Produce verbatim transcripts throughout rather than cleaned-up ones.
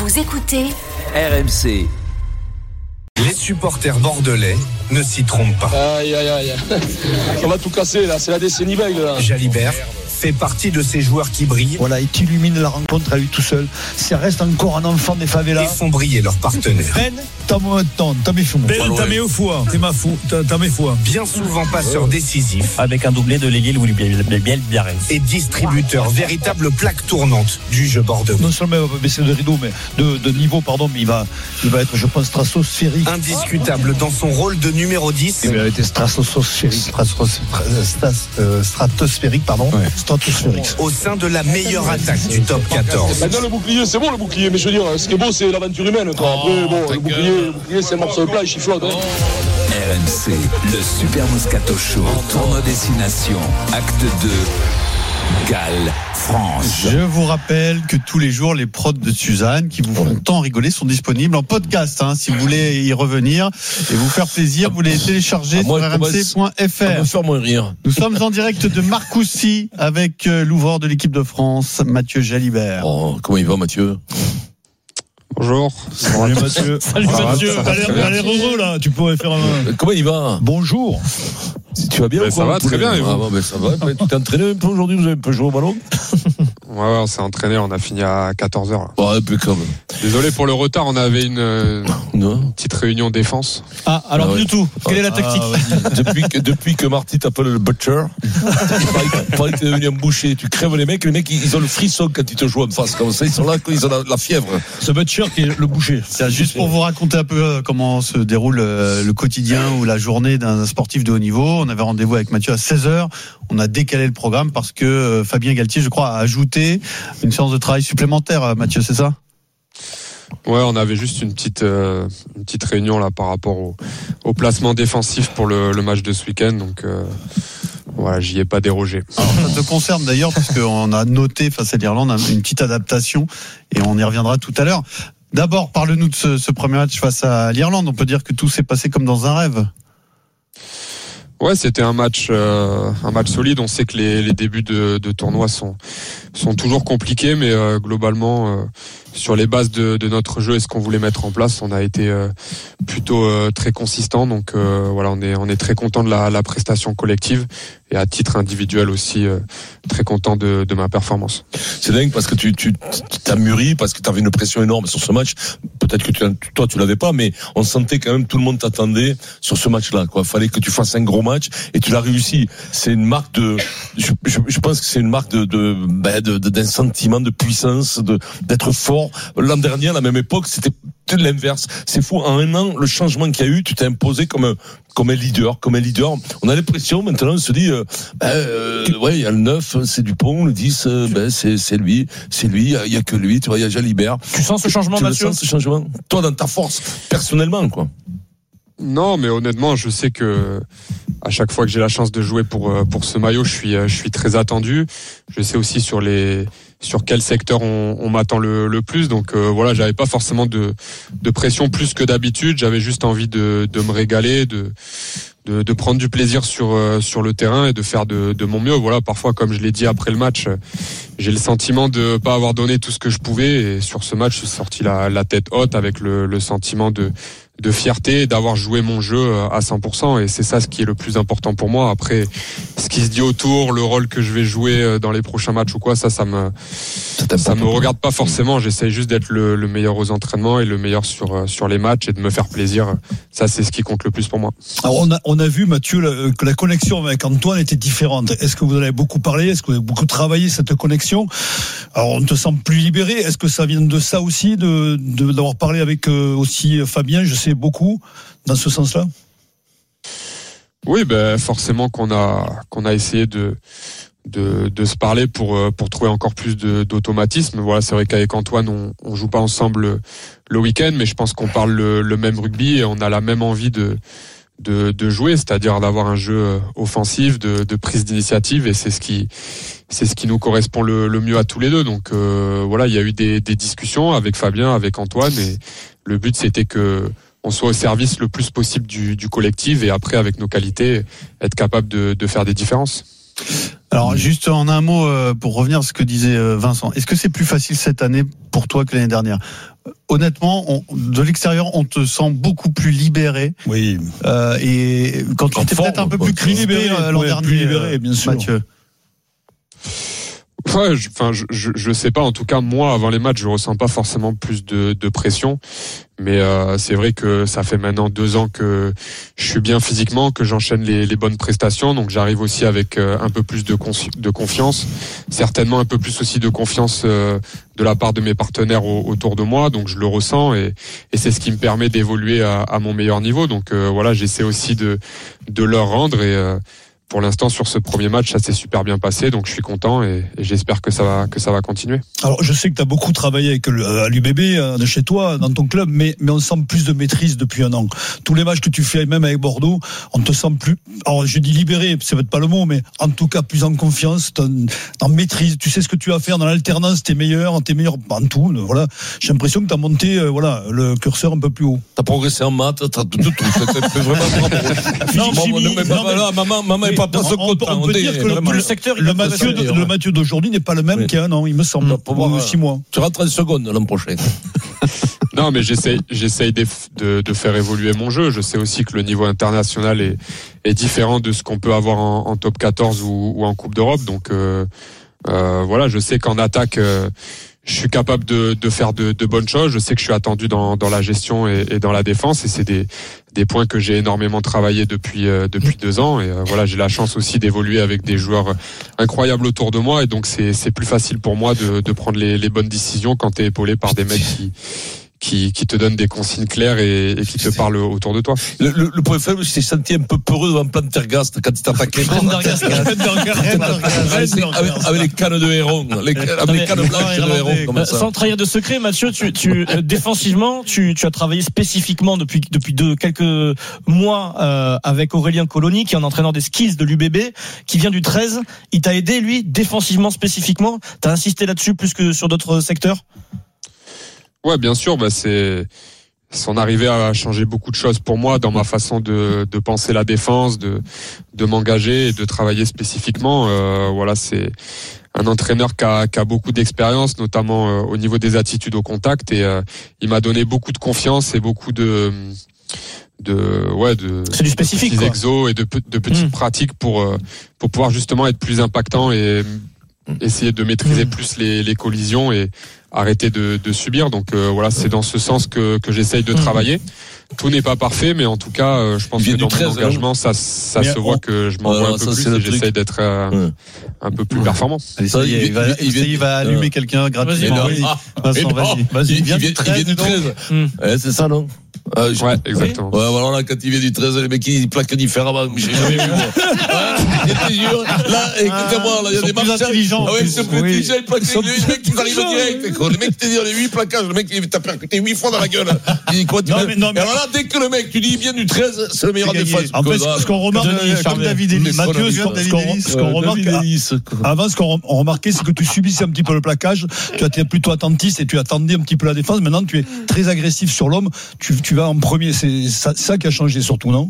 Vous écoutez R M C. Les supporters bordelais ne s'y trompent pas. Aïe, aïe, aïe. On va tout casser, là. C'est la décennie bègue, là. Jalibert fait partie de ces joueurs qui brillent. Voilà, il illumine la rencontre à lui tout seul. Ça reste encore un enfant des favelas. Et font briller leurs partenaires. Ben, t'as mes fous. Ben, t'as mes foi. T'es ma fou. T'as mes foi. Bien souvent passeurs décisifs. Avec un doublé de l'Aiguille ou Biel Biarritz. Et distributeurs, véritable plaque tournante du jeu bordelais. Non seulement il va baisser de rideau, mais de, de niveau, pardon, mais il va, il va être, je pense, stratosphérique. Indiscutable dans son rôle de numéro dix. Il va être stratosphérique, stratosphérique, pardon. Ouais. Stratosphérique. Au sein de la meilleure attaque du top quatorze. Maintenant, le bouclier, c'est bon le bouclier, mais je veux dire, ce qui est beau, c'est l'aventure humaine. Quoi. Après, bon, le bouclier, le bouclier, c'est un morceau de plat, il chiflote. Hein. R M C, le Super Moscato Show, tournoi destination, acte deux. Galles, France. Je vous rappelle que tous les jours, les prods de Suzanne, qui vous font tant rigoler, sont disponibles en podcast. Hein, si vous voulez y revenir et vous faire plaisir, vous les téléchargez sur r m c point f r. Nous sommes en direct de Marcoussis avec euh, l'ouvreur de l'équipe de France, Mathieu Jalibert. Oh, comment il va, Mathieu ? Bonjour. Salut Mathieu. Salut ah, Mathieu. T'as l'air heureux là. Tu pourrais faire un. Comment il va ? Bonjour. Tu vas bien ben ou quoi ? Ça va très bien. Et vous ? Ah, bon, ben, ça va. Tu t'es entraîné un peu aujourd'hui ? Vous avez un peu joué au ballon ? Ouais, ouais, on s'est entraîné. On a fini à quatorze heures. Ouais, un peu comme. Désolé pour le retard. On avait une, euh, une petite réunion défense. Ah, alors ah, ouais. du tout. Quelle est la tactique ? ah, depuis, que, depuis que Marty t'appelle le butcher, il paraît que t'es devenu un boucher. Tu crèves les mecs. Les mecs, ils ont le frisson quand ils te jouent en face. Comme ça, ils sont là, ils ont la, la fièvre. Ce butcher qui est le boucher. C'est juste pour vous raconter un peu comment se déroule le quotidien ou la journée d'un sportif de haut niveau. On avait rendez-vous avec Mathieu à seize heures. On a décalé le programme parce que Fabien Galtier, je crois, a ajouté une séance de travail supplémentaire. Mathieu, c'est ça ? Ouais, on avait juste une petite euh, une petite réunion là par rapport au, au placement défensif pour le, le match de ce week-end. Donc euh, voilà, j'y ai pas dérogé. Alors, ça te concerne d'ailleurs parce qu'on a noté face à l'Irlande une petite adaptation et on y reviendra tout à l'heure. D'abord, parle-nous de ce, ce premier match face à l'Irlande. On peut dire que tout s'est passé comme dans un rêve. Ouais, c'était un match, euh, un match solide. On sait que les, les débuts de, de tournoi sont sont toujours compliqués, mais euh, globalement, euh, sur les bases de, de notre jeu et ce qu'on voulait mettre en place, on a été euh, plutôt euh, très consistant. Donc euh, voilà, on est on est très content de la, la prestation collective et à titre individuel aussi euh, très content de, de ma performance. C'est dingue parce que tu tu t'as mûri, parce que tu avais une pression énorme sur ce match. Peut-être que tu, toi tu l'avais pas, mais on sentait quand même tout le monde t'attendait sur ce match-là. Quoi, fallait que tu fasses un gros match et tu l'as réussi. C'est une marque de, je, je, je pense que c'est une marque de de, ben de, de d'un sentiment de puissance, de d'être fort. L'an dernier, à la même époque, c'était l'inverse. C'est fou. En un an, le changement qu'il y a eu, tu t'es imposé comme un, comme un leader, comme un leader. On a l'impression, maintenant, on se dit, euh, ben, euh, ouais, il y a le neuf, c'est Dupont, le dix, euh, ben, c'est, c'est lui, c'est lui, il y a que lui, tu vois, il y a Jalibert. Tu sens ce changement, tu Mathieu? Tu sens ce changement? Toi, dans ta force, personnellement, quoi. Non, mais honnêtement, je sais que à chaque fois que j'ai la chance de jouer pour pour ce maillot, je suis je suis très attendu. Je sais aussi sur les sur quel secteur on, on m'attend le, le plus. Donc euh, voilà, j'avais pas forcément de de pression plus que d'habitude. J'avais juste envie de de me régaler, de de, de prendre du plaisir sur euh, sur le terrain et de faire de de mon mieux. Voilà, parfois, comme je l'ai dit après le match, j'ai le sentiment de pas avoir donné tout ce que je pouvais. Et sur ce match, je suis sorti la la tête haute avec le le sentiment de de fierté d'avoir joué mon jeu à cent pour cent, et c'est ça ce qui est le plus important pour moi. Après, ce qui se dit autour, le rôle que je vais jouer dans les prochains matchs ou quoi, ça, ça me, ça, ça me regarde pas forcément. J'essaye juste d'être le, le meilleur aux entraînements et le meilleur sur sur les matchs et de me faire plaisir. Ça, c'est ce qui compte le plus pour moi. Alors, on a on a vu, Mathieu, la, que la connexion avec Antoine était différente. Est-ce que vous en avez beaucoup parlé? Est-ce que vous avez beaucoup travaillé cette connexion? Alors, on te semble plus libéré. Est-ce que ça vient de ça aussi, de, de d'avoir parlé avec euh, aussi Fabien? Je sais beaucoup dans ce sens-là. Oui, ben forcément qu'on a qu'on a essayé de de de se parler pour pour trouver encore plus de d'automatisme. Voilà, c'est vrai qu'avec Antoine on on joue pas ensemble le week-end, mais je pense qu'on parle le, le même rugby et on a la même envie de de de jouer, c'est-à-dire d'avoir un jeu offensif, de de prise d'initiative, et c'est ce qui c'est ce qui nous correspond le, le mieux à tous les deux. Donc euh, voilà, il y a eu des des discussions avec Fabien, avec Antoine, et le but c'était que on soit au service le plus possible du, du collectif, et après, avec nos qualités, être capable de, de faire des différences. Alors juste en un mot pour revenir à ce que disait Vincent, est-ce que c'est plus facile cette année pour toi que l'année dernière ? Honnêtement, on, de l'extérieur, on te sent beaucoup plus libéré. Oui. Euh, et quand tu étais peut-être un peu plus crispé l'an ouais, dernier, plus libéré, bien sûr. Mathieu. Ouais, enfin, je, je, je sais pas. En tout cas, moi, avant les matchs, je ressens pas forcément plus de, de pression. Mais euh, c'est vrai que ça fait maintenant deux ans que je suis bien physiquement, que j'enchaîne les, les bonnes prestations. Donc, j'arrive aussi avec euh, un peu plus de, confi- de confiance, certainement un peu plus aussi de confiance euh, de la part de mes partenaires au, autour de moi. Donc, je le ressens et, et c'est ce qui me permet d'évoluer à, à mon meilleur niveau. Donc, euh, voilà, j'essaie aussi de, de leur rendre et euh, pour l'instant, sur ce premier match, ça s'est super bien passé, donc je suis content et, et j'espère que ça va que ça va continuer. Alors, je sais que tu as beaucoup travaillé avec le, à l'U B B, de chez toi, dans ton club, mais mais on sent plus de maîtrise depuis un an. Tous les matchs que tu fais, même avec Bordeaux, on te sent plus. Alors, je dis libéré, c'est peut-être pas le mot, mais en tout cas plus en confiance, en maîtrise. Tu sais ce que tu vas faire dans l'alternance, t'es meilleur, t'es meilleur en tout. Voilà, j'ai l'impression que t'as monté, euh, voilà, le curseur un peu plus haut. T'as progressé en maths, t'as tout, tout, tout. T'as vraiment bravo. Non, mais maman, maman, maman est pas pour ce côté. On peut dire que le, le secteur, le Mathieu, de, le Mathieu d'aujourd'hui n'est pas le même oui. qu'il y a un an, il me semble. Mmh. Pour voir six mois. Tu rentres en seconde l'an prochain. Non, mais j'essaye, j'essaye de, de, de faire évoluer mon jeu. Je sais aussi que le niveau international est, est différent de ce qu'on peut avoir en, en top quatorze ou, ou en Coupe d'Europe. Donc euh, euh, voilà, je sais qu'en attaque, euh, je suis capable de, de faire de, de bonnes choses. Je sais que je suis attendu dans, dans la gestion et, et dans la défense, et c'est des, des points que j'ai énormément travaillé depuis euh, depuis deux ans. Et euh, voilà, j'ai la chance aussi d'évoluer avec des joueurs incroyables autour de moi, et donc c'est c'est plus facile pour moi de, de prendre les, les bonnes décisions quand t'es épaulé par des mecs qui Qui, qui te donne des consignes claires et, et qui te parle autour de toi. Le, le, le point faible, c'est senti un peu peureux devant Prendergast quand il t'attaquait. Prendergast, avec les cannes de héron, les, avec les cannes blanches de héron. Comme ça. Sans trahir de secret, Mathieu, tu, tu euh, défensivement, tu, tu as travaillé spécifiquement depuis depuis deux, quelques mois euh, avec Aurélien Colony, qui est un entraîneur des skills de l'U B B, qui vient du treize. Il t'a aidé, lui, défensivement spécifiquement. T'as insisté là-dessus plus que sur d'autres secteurs? Ouais, bien sûr, bah c'est son arrivée a changé beaucoup de choses pour moi dans ma façon de de penser la défense, de de m'engager et de travailler spécifiquement. Euh, voilà, c'est un entraîneur qui a qui a beaucoup d'expérience, notamment euh, au niveau des attitudes au contact, et euh, il m'a donné beaucoup de confiance et beaucoup de de ouais de c'est du spécifique, de petits quoi. exos et de de petites mmh. pratiques pour euh, pour pouvoir justement être plus impactant et essayer de maîtriser mmh. plus les les collisions et arrêter de, de subir. Donc euh, voilà, c'est dans ce sens que, que j'essaye de travailler. Tout n'est pas parfait, mais en tout cas, euh, je pense que dans mon engagement, ça, ça se voit que je m'envoie un peu plus et j'essaye d'être euh, ouais. un peu plus performant. Allez, ça, il, il, va, il, il, il va allumer euh, quelqu'un gratuitement. Vas-y, ah, Vincent, vas-y. vas-y. Il, il, vient, il vient du treize. Mmh. Ouais, c'est ça, non? Ah, je... Ouais, exactement. Ouais, alors là, quand il vient du treize, les mecs, ils plaquent différemment. J'ai jamais vu, moi. Je te jure. Là, écoutez-moi, là, il y a des marchands. Intelligents. Ah ouais, ils sont plus intelligents, ils plaquent. Les mecs, ils arrivent direct. Les mecs, t'es dit, les huit plaquages, le mec, il t'a percuté huit fois dans la gueule. Il dit quoi, tu veux? Et alors là, dès que le mec, tu dis bien du treize, c'est le meilleur des phases. En fait, ce qu'on remarque, comme David Ellis, Mathieu, ce qu'on remarque, avant, ce qu'on remarquait, c'est que tu subissais un petit peu le plaquage. Tu étais plutôt attentiste et tu attendais un petit peu la défense. Maintenant, tu es très agressif sur l'homme. Tu, tu vas en premier. C'est ça, ça qui a changé surtout, non?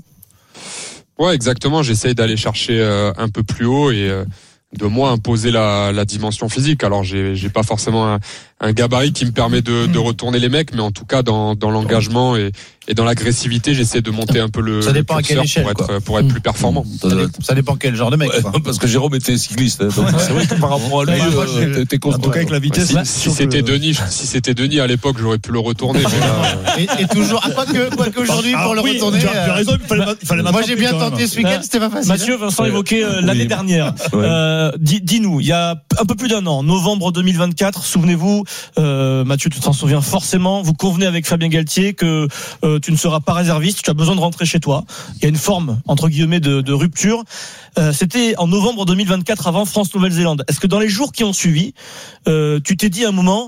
Ouais, exactement. J'essaye d'aller chercher euh, un peu plus haut et euh, de moi imposer la, la dimension physique. Alors, j'ai, j'ai pas forcément un, un gabarit qui me permet de, de retourner les mecs, mais en tout cas, dans, dans l'engagement et, et dans l'agressivité, j'essaie de monter un peu le, ça dépend le à quelle échelle, pour être, quoi. pour être plus performant. Ça, dépend, ça dépend quel genre de mec. Ouais, quoi. Parce que Jérôme était cycliste. Donc c'est vrai que par rapport à lui, euh, t'es, t'es en tout cas, avec la vitesse. Ouais, si, si c'était que... Denis, si c'était Denis à l'époque, j'aurais pu le retourner. Mais là, et, et toujours, ah, quoi que, quoi qu'aujourd'hui, ah, pour le oui, retourner. Tu as, tu as raison, il fallait, il fallait moi, j'ai bien tenté ce week-end, c'était pas facile. Mathieu, Vincent évoquait euh, l'année oui. dernière. Ouais. Euh, dis, dis-nous, il y a un peu plus d'un an, novembre deux mille vingt-quatre, souvenez-vous, euh, Mathieu, tu t'en souviens forcément, vous convenez avec Fabien Galtier que euh, tu ne seras pas réserviste, tu as besoin de rentrer chez toi. Il y a une forme, entre guillemets, de, de rupture. Euh, c'était en novembre deux mille vingt-quatre, avant France-Nouvelle-Zélande. Est-ce que dans les jours qui ont suivi, euh, tu t'es dit à un moment,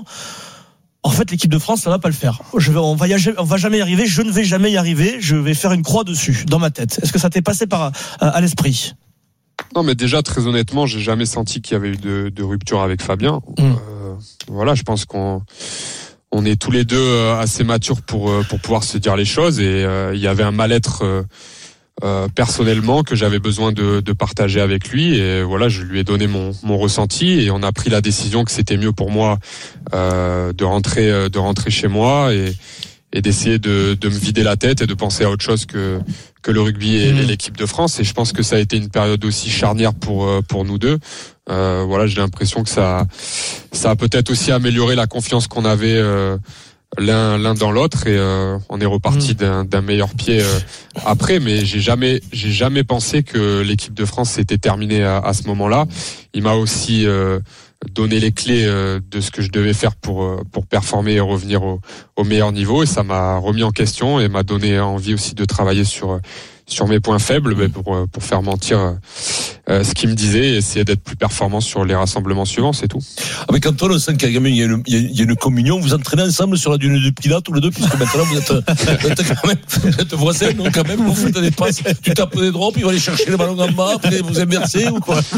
en fait, l'équipe de France, ça va pas le faire. Je vais, on va, y, on va jamais y arriver. Je ne vais jamais y arriver. Je vais faire une croix dessus, dans ma tête. Est-ce que ça t'est passé par à, à l'esprit? Non, mais déjà, très honnêtement, j'ai jamais senti qu'il y avait eu de, de rupture avec Fabien. Mmh. Euh, voilà, je pense qu'on on est tous les deux assez matures pour pour pouvoir se dire les choses, et euh, il y avait un mal-être euh, euh, personnellement que j'avais besoin de, de partager avec lui. Et voilà, je lui ai donné mon, mon ressenti et on a pris la décision que c'était mieux pour moi euh, de rentrer, de rentrer chez moi et, et d'essayer de, de me vider la tête et de penser à autre chose que que le rugby et, mmh. et l'équipe de France. Et je pense que ça a été une période aussi charnière pour pour nous deux. Euh, voilà, j'ai l'impression que ça ça a peut-être aussi amélioré la confiance qu'on avait euh, l'un l'un dans l'autre et euh, on est reparti mmh. d'un, d'un meilleur pied euh, après. Mais j'ai jamais j'ai jamais pensé que l'équipe de France s'était terminée à, à ce moment-là. Il m'a aussi euh, donner les clés de ce que je devais faire pour pour performer et revenir au, au meilleur niveau et ça m'a remis en question et m'a donné envie aussi de travailler sur sur mes points faibles mmh. pour pour faire mentir euh, ce qu'il me disait et essayer d'être plus performant sur les rassemblements suivants, c'est tout. Avec Antoine, on sent qu'il y a, il y a, une, il y a une communion. Vous entraînez ensemble sur la dune de Pilat tous les deux, puisque maintenant vous êtes, vous êtes quand même, vous êtes voisins, donc quand même vous faites des passes, tu tapes des drops, il va aller chercher le ballon en bas, après vous inversez ou quoi?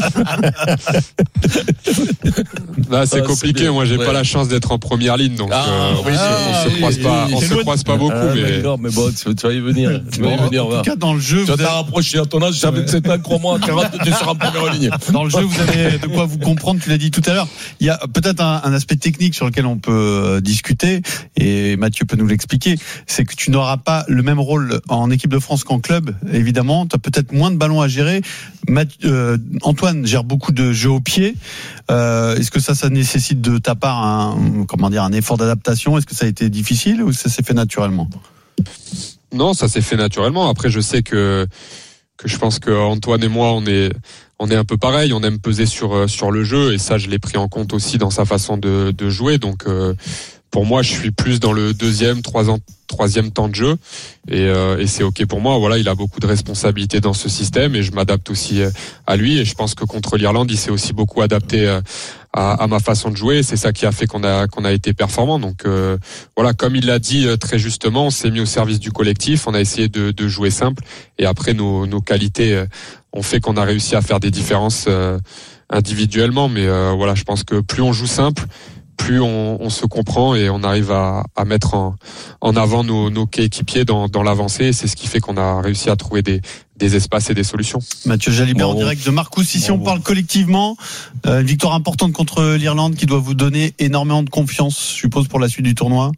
Là, c'est ah, compliqué. C'est Moi, j'ai ouais. pas la chance d'être en première ligne, donc ah, euh, oui, ah, on oui, se croise oui, pas, oui, on se croise pas beaucoup, ah, mais. D'accord, mais bon, tu, tu vas y venir. Tu vas y venir. En tout cas, dans le jeu, tu vas t'en rapprocher à ton âge. J'ai vingt-sept ans, crois-moi, à quarante, tu seras en première ligne. Dans le jeu, vous avez de quoi vous comprendre. Tu l'as dit tout à l'heure. Il y a peut-être un, un aspect technique sur lequel on peut discuter, et Mathieu peut nous l'expliquer. C'est que tu n'auras pas le même rôle en équipe de France qu'en club. Évidemment, tu as peut-être moins de ballons à gérer. Mathieu, euh, Antoine gère beaucoup de jeux au pied. Euh, est-ce que ça, ça nécessite de ta part un, comment dire, un effort d'adaptation? Est-ce que ça a été difficile ou ça s'est fait naturellement? Non, ça s'est fait naturellement. Après, je sais que que je pense que Antoine et moi, on est on est un peu pareil. On aime peser sur sur le jeu et ça, je l'ai pris en compte aussi dans sa façon de de jouer. Donc euh, pour moi, je suis plus dans le deuxième, trois ans, troisième temps de jeu et, euh, et c'est ok pour moi. Voilà, il a beaucoup de responsabilités dans ce système et je m'adapte aussi à lui. Et je pense que contre l'Irlande, il s'est aussi beaucoup adapté à, à ma façon de jouer. C'est ça qui a fait qu'on a qu'on a été performant. Donc euh, voilà, comme il l'a dit très justement, on s'est mis au service du collectif. On a essayé de, de jouer simple et après nos, nos qualités ont fait qu'on a réussi à faire des différences euh, individuellement. Mais euh, voilà, je pense que plus on joue simple, plus on, on se comprend et on arrive à, à mettre en, en avant nos, nos coéquipiers dans, dans l'avancée. Et c'est ce qui fait qu'on a réussi à trouver des, des espaces et des solutions. Mathieu Jalibert en direct de Marcus. Ici, on parle collectivement. Euh, une victoire importante contre l'Irlande qui doit vous donner énormément de confiance, je suppose, pour la suite du tournoi.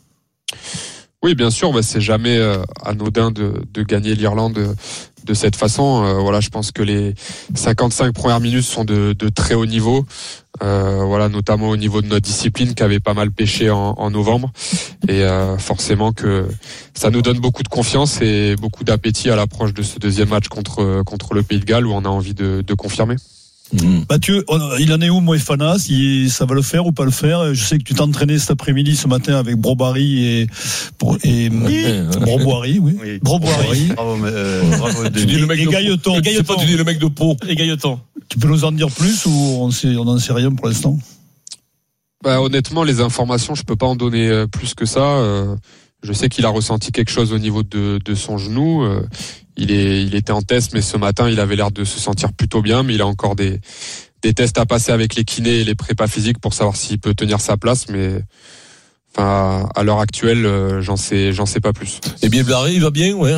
Oui, bien sûr. Bah, c'est jamais euh, anodin de, de gagner l'Irlande de, de cette façon. Euh, voilà, je pense que les cinquante-cinq premières minutes sont de, de très haut niveau. Euh, voilà, notamment au niveau de notre discipline qui avait pas mal pêché en, en novembre. Et euh, forcément que ça nous donne beaucoup de confiance et beaucoup d'appétit à l'approche de ce deuxième match contre contre le Pays de Galles où on a envie de, de confirmer. Mmh. Mathieu, il en est où Moefana? Si ça va le faire ou pas le faire? Je sais que tu t'es entraîné cet après-midi, ce matin avec Brobary et et, et Broboiry, oui. oui. Broboiry. Bravo, euh, bravo. Tu dis le mec et de Gailleton. Et Gailleton. Tu dis le mec de Pau. Et Gailleton. Tu peux nous en dire plus ou on sait, on n'en sait rien pour l'instant? Bah, honnêtement, les informations, je peux pas en donner plus que ça. Euh, je sais qu'il a ressenti quelque chose au niveau de, de son genou. Euh, il est, il était en test, mais ce matin, il avait l'air de se sentir plutôt bien. Mais il a encore des, des tests à passer avec les kinés et les prépas physiques pour savoir s'il peut tenir sa place. Mais, enfin, à l'heure actuelle, j'en sais, j'en sais pas plus. Et bien Blaré, il va bien, ouais.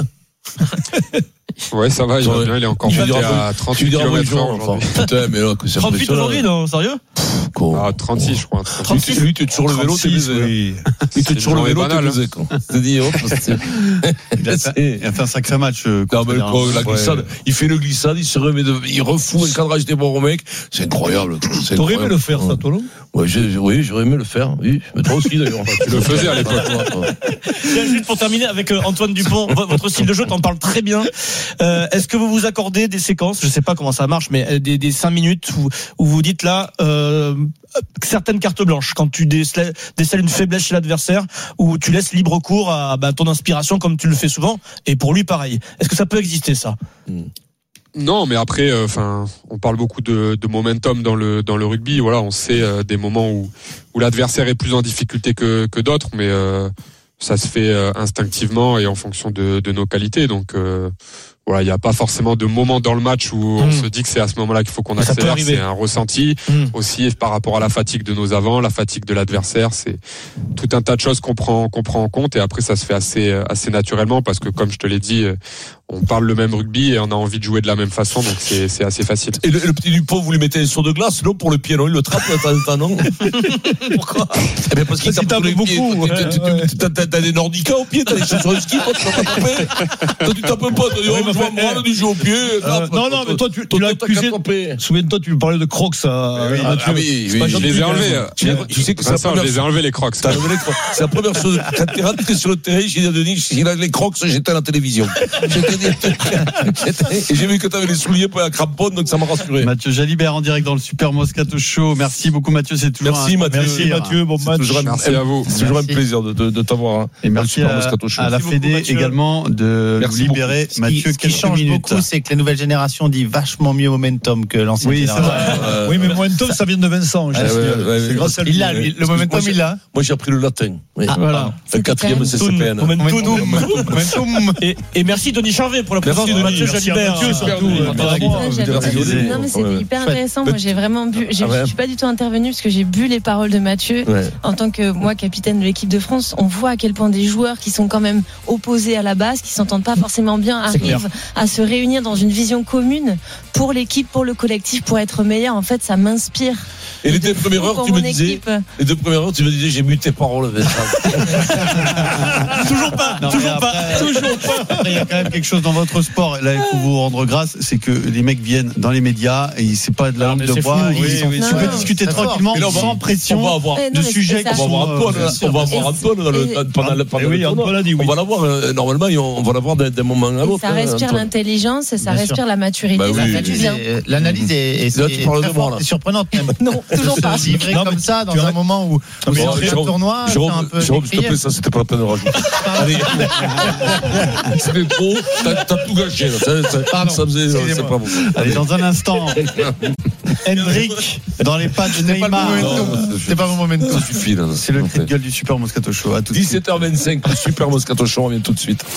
Ouais, ça va, il va bien, il est encore monté à trente-huit kilomètres heure aujourd'hui. Putain, mais là, que c'est trente-huit aujourd'hui, non, sérieux? Ah, trente-six, je crois. trente-six. Lui, tu es toujours le vélo, t'es baisé. Il te sur le vélo, t'es baisé, quoi. Je te dis, hop, il a fait un sacré match. Non, mais la glissade, il fait une glissade, il se remet de, il refout un cadrage des bons mecs. C'est incroyable. T'aurais aimé le faire, ça, toi, non? Ouais, oui, j'aurais aimé le faire, oui. Mais toi aussi, d'ailleurs. Tu le faisais à l'époque. Juste pour terminer avec Antoine Dupont, votre style de jeu, t'en parles très bien. Euh, est-ce que vous vous accordez des séquences, je sais pas comment ça marche, mais des, des cinq minutes où, où vous dites là, euh, certaines cartes blanches, quand tu décèles, décèles une faiblesse chez l'adversaire, où tu laisses libre cours à bah, ton inspiration comme tu le fais souvent, et pour lui pareil. Est-ce que ça peut exister, ça? Non, mais après, enfin, euh, on parle beaucoup de, de momentum dans le dans le rugby. Voilà, on sait euh, des moments où où l'adversaire est plus en difficulté que que d'autres, mais euh, ça se fait euh, instinctivement et en fonction de de nos qualités. Donc euh, voilà, il n'y a pas forcément de moment dans le match où mmh. on se dit que c'est à ce moment-là qu'il faut qu'on accélère. C'est un ressenti mmh. aussi par rapport à la fatigue de nos avants, la fatigue de l'adversaire. C'est tout un tas de choses qu'on prend, qu'on prend en compte et après ça se fait assez, assez naturellement parce que comme je te l'ai dit, on parle le même rugby et on a envie de jouer de la même façon, donc c'est, c'est assez facile. Et le, le petit Dupont, vous lui mettez un saut de glace, non, pour le pied, non, il le trappe de temps en temps, non? Pourquoi? Eh bien, parce qu'il tape beaucoup. T'as des nordicas au pied, t'as des chaussures de ski, toi, tu vas pas taper. Toi, tu tapes pas, tu dis, oh, je vois moi, du jeu au pied. Non, non, mais toi, tu, tu l'as accusé. Souviens-toi, tu me parlais de Crocs à, oui, ah, ah, oui, oui, je les ai enlevés. Tu sais que c'est ça, je les ai enlevés, les Crocs. C'est la première chose. Quand t'es rentré sur le terrain, j'ai dit à Denis, s'il a les Crocs, j'étais à la télévision. Et j'ai vu que t'avais les souliers pour la crampon, donc ça m'a rassuré. Mathieu Jalibert en direct dans le Super Moscato Show. Merci beaucoup, Mathieu. C'est toujours merci, un Mathieu. Merci, Mathieu. Bon match. Toujours merci un, à vous. C'est toujours un plaisir de, de, de t'avoir. Hein, et merci à, à la Fédé également de merci nous libérer. Beaucoup. Mathieu, ce qui, ce qui change minutes. beaucoup, c'est que les nouvelles générations disent vachement mieux momentum que l'ancienne oui, génération. Euh, oui, mais momentum, ça vient de Vincent. Ah, ouais, ouais, c'est grâce à lui. Il l'a, lui. Le momentum, moi, il l'a. Moi, j'ai appris le latin. Oui. Ah, voilà. Le quatrième C C P N. Momentum. Et, et merci Denis Charvet pour la présence de Mathieu Jalibert. Non, mais c'était hyper intéressant. Moi, j'ai vraiment bu. Je suis pas du tout intervenu parce que j'ai bu les paroles de Mathieu. En tant que moi, capitaine de l'équipe de France, on voit à quel point des joueurs qui sont quand même opposés à la base, qui s'entendent pas forcément bien, arrivent à se réunir dans une vision commune pour l'équipe, pour le collectif, pour être meilleur. En fait, ça m'inspire. Et les deux premières heures, tu me disais, équipe. les deux premières heures, tu me disais, j'ai bu tes paroles, toujours pas, non, toujours pas, après, toujours pas. Après, il y a quand même quelque chose dans votre sport. Là, il faut vous rendre grâce, c'est que les mecs viennent dans les médias et c'est pas de la langue de bois. Oui, oui, oui, tu peux discuter tranquillement, sans pression, on va avoir de sujets. On va avoir Antoine, on va avoir Antoine pendant le tournoi. On va l'avoir normalement, on va l'avoir d'un moment à l'autre. Ça respire l'intelligence et ça respire la maturité. L'analyse est surprenante. Non, toujours pas. Livré comme ça dans un moment où c'est un tournoi. Jérôme, s'il te plaît, ça c'était pas la peine de rajouter. Allez, c'était trop. T'as tout gâché. Ça faisait, c'est pas bon. Allez, dans un instant, Hendrick dans les pas de Neymar. C'est pas mon momentum. Ça suffit là. C'est le cri de gueule du Super Moscato Show. À tout de suite. dix-sept heures vingt-cinq, le Super Moscato Show, on revient tout de suite.